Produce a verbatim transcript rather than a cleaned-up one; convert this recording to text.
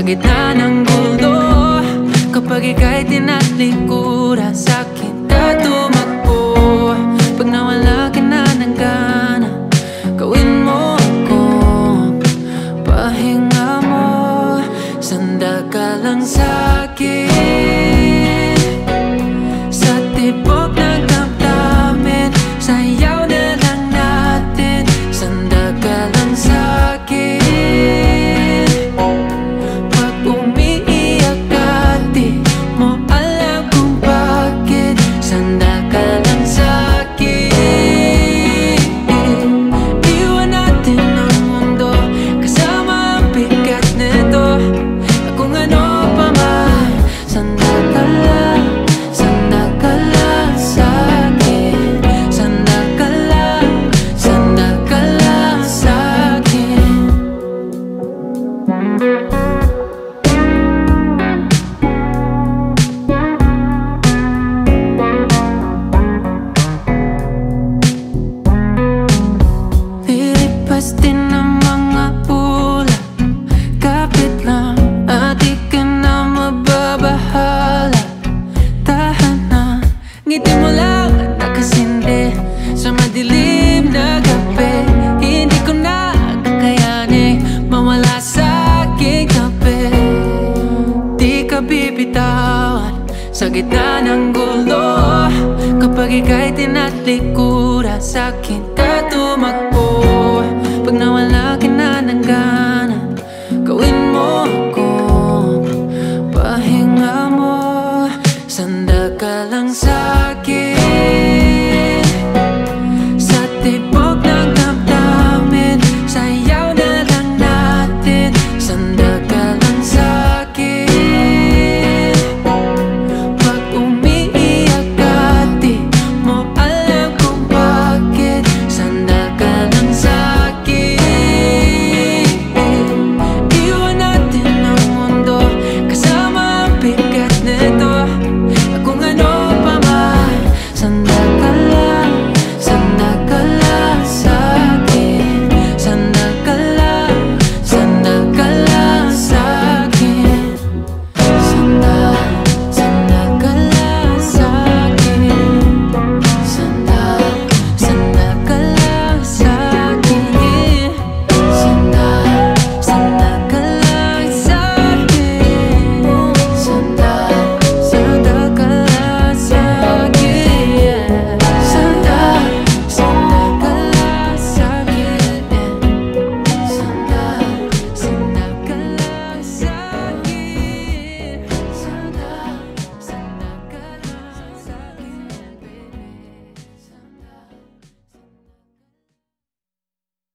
gitna ng gulo. Kapag ika'y tinatlikuran, sa'kin ka tumakbo. Pag nawala ka na ng gana, gawin mo ako pahinga mo. Sanda ka lang sa'kin, sa tibok ng damdamin, sayaw na lang natin. Sanda ka lang sa'kin, pag umiiyak ka di mo alam kung bakit. Sanda ka lang sa'kin, iwan natin ang mundo kasama ang bigat nito. Kung ano pa man, sanda ka lang, sanda ka lang sa'kin. Sanda ka lang, sanda ka lang sa'kin. Lilipas din ang mga ulan, kapit lang at di ka na mababahala. Tahanan, ngiti mo lang at nakasindi sa madilim na gabi. Hindi ko na kakayanin mawala sa aking tabi. Di ka bibitawan sa gitna ng gulo. Kapag ika'y tinatlikuran, sa'kin ka tumakbo. Pag nawala ka na ng gana, gawin mo ako pahinga mo. Sanda ka lang sa'kin, sa tibok